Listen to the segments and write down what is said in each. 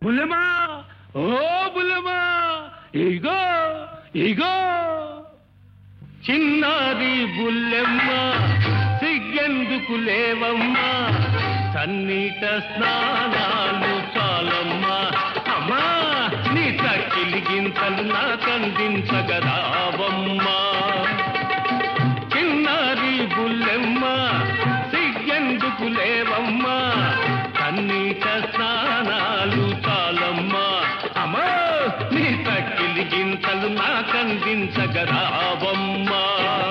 బుల్లెమ్మా, ఓ బుల్లెమ్మా, ఇగో ఇగో చిన్నారి బుల్లెమ్మ, సిగ్గెందుకు లేవమ్మా, సన్నీట స్నానాలు చాలమ్మా. అమ్మా నీ తక్కిలి గింతలు నాకందించగరావమ్మా. చిన్నారి బుల్లెమ్మ, సిగ్గెందుకు లేవమ్మా, సన్నీట స్నానాలు చాలమ్మా. అమ్మా నీ తక్కిలి గింతలు నాకందించగరావమ్మా.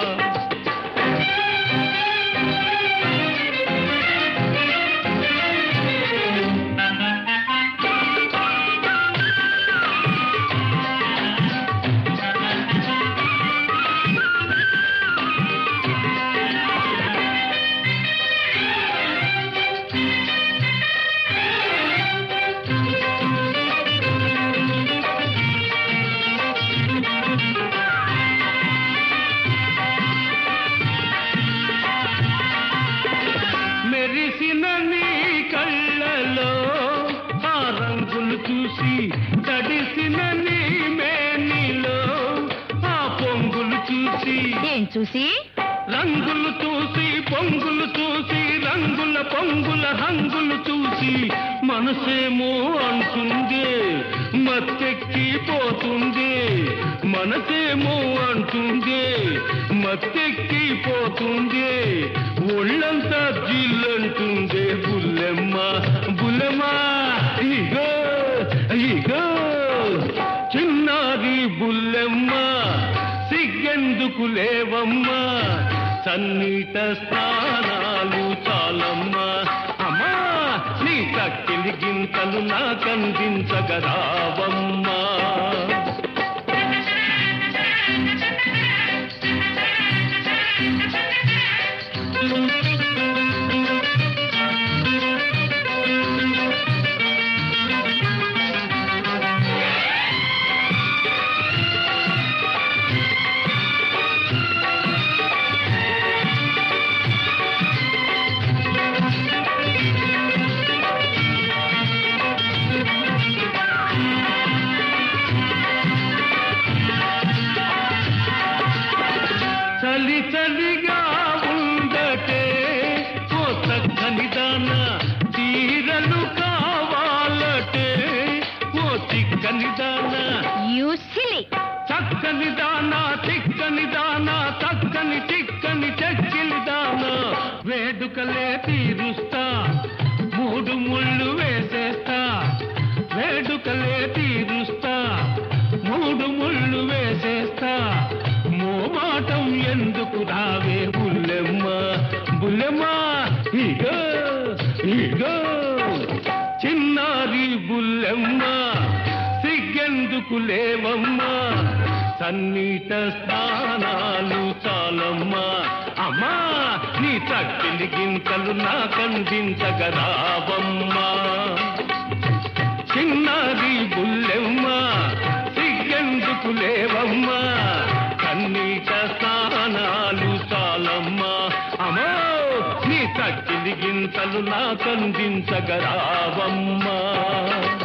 మెరిసిన నీ కళ్ళలో ఆ రంగులు చూసి, తడిసిన నీ మేనిలో ఆ పొంగులు చూసి. ఏం చూసి? రంగులు చూసి, పొంగులు చూసి, రంగుల పొంగుల హంగులు చూసి, మనసేమో అంటుంది మత్తెక్కిపోతుంది. మనసేమో అంటుంది మత్తెక్కిపోతుంది. ఒళ్ళంతా జిల్లంటుంది బుల్లెమ్మ, బుల్లెమ్మ, ఇగో ఇగో చిన్నారి బుల్లెమ్మ, సిగ్గెందుకు లేవమ్మా, సన్నీట స్నానాలు చాలమ్మా. అమ్మా నీ తక్కిలి గింతలు నాకందించగరావమ్మా. చలి చలిగా ఉండటే ఓ చక్కని దాన, చీరలు కావాలటే ఓ చిక్కని దాన. చక్కని దాన, చిక్కని దాన, చక్కని చిక్కని చెక్కిలి దాన. వేడుకలే తీరుస్తా, మూడు ముళ్ళు వేసేస్తా. వేడుకలే తీరుస్తా, మూడు ముళ్ళు వేసేస్తా. మోమాటం ఎందుకు రావే బుల్లెమ్మ, బుల్లెమ్మ, ఇగో ఇగో చిన్నారి బుల్లెమ్మ, సిగ్గెందుకు లేవమ్మా, సన్నీట స్నానాలు చాలమ్మా. అమ్మా నీ తక్కిలి గింతలు నాకందించగరావమ్మా. చిన్నారి బుల్లెమ్మ, సిగ్గెందుకు లేవమ్మా, సన్నీట స్నానాలు చాలమ్మా. అమ్మో నీ తక్కిలి గింతలు నాకందించగరావమ్మా.